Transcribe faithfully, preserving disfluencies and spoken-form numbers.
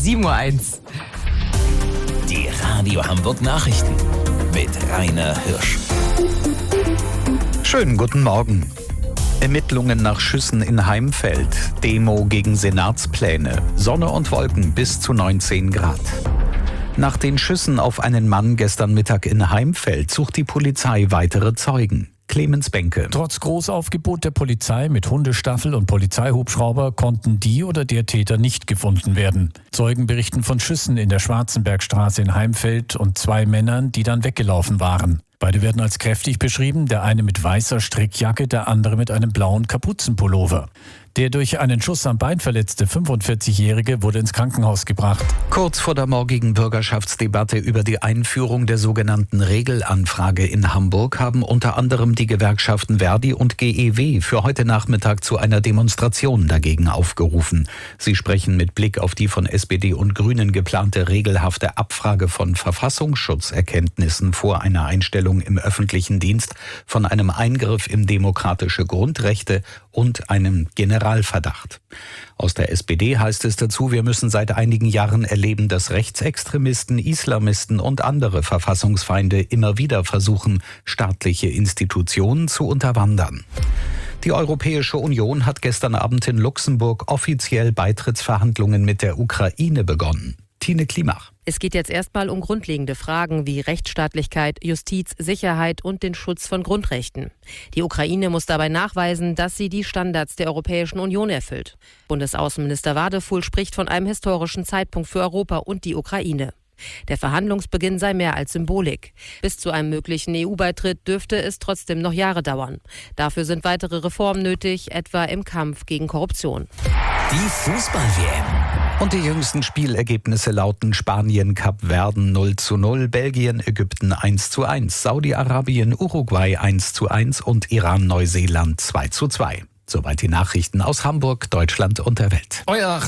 sieben Uhr eins. Die Radio Hamburg Nachrichten mit Rainer Hirsch. Schönen guten Morgen. Ermittlungen nach Schüssen in Heimfeld, Demo gegen Senatspläne, Sonne und Wolken bis zu neunzehn Grad. Nach den Schüssen auf einen Mann gestern Mittag in Heimfeld sucht die Polizei weitere Zeugen. Clemens Benke. Trotz Großaufgebot der Polizei mit Hundestaffel und Polizeihubschrauber konnten die oder der Täter nicht gefunden werden. Zeugen berichten von Schüssen in der Schwarzenbergstraße in Heimfeld und zwei Männern, die dann weggelaufen waren. Beide werden als kräftig beschrieben, der eine mit weißer Strickjacke, der andere mit einem blauen Kapuzenpullover. Der durch einen Schuss am Bein verletzte fünfundvierzigjährige wurde ins Krankenhaus gebracht. Kurz vor der morgigen Bürgerschaftsdebatte über die Einführung der sogenannten Regelanfrage in Hamburg haben unter anderem die Gewerkschaften Verdi und G E W für heute Nachmittag zu einer Demonstration dagegen aufgerufen. Sie sprechen mit Blick auf die von S P D und Grünen geplante regelhafte Abfrage von Verfassungsschutzerkenntnissen vor einer Einstellung im öffentlichen Dienst von einem Eingriff in demokratische Grundrechte und einem Generalverdacht. Aus der S P D heißt es dazu, wir müssen seit einigen Jahren erleben, dass Rechtsextremisten, Islamisten und andere Verfassungsfeinde immer wieder versuchen, staatliche Institutionen zu unterwandern. Die Europäische Union hat gestern Abend in Luxemburg offiziell Beitrittsverhandlungen mit der Ukraine begonnen. Tine Klimach. Es geht jetzt erstmal um grundlegende Fragen wie Rechtsstaatlichkeit, Justiz, Sicherheit und den Schutz von Grundrechten. Die Ukraine muss dabei nachweisen, dass sie die Standards der Europäischen Union erfüllt. Bundesaußenminister Wadefuhl spricht von einem historischen Zeitpunkt für Europa und die Ukraine. Der Verhandlungsbeginn sei mehr als Symbolik. Bis zu einem möglichen E U-Beitritt dürfte es trotzdem noch Jahre dauern. Dafür sind weitere Reformen nötig, etwa im Kampf gegen Korruption. Die Fußball-W M. Und die jüngsten Spielergebnisse lauten Spanien, Kap Verden null zu null, Belgien, Ägypten eins zu eins, Saudi-Arabien, Uruguay eins zu eins und Iran, Neuseeland zwei zu zwei. Soweit die Nachrichten aus Hamburg, Deutschland und der Welt. Euer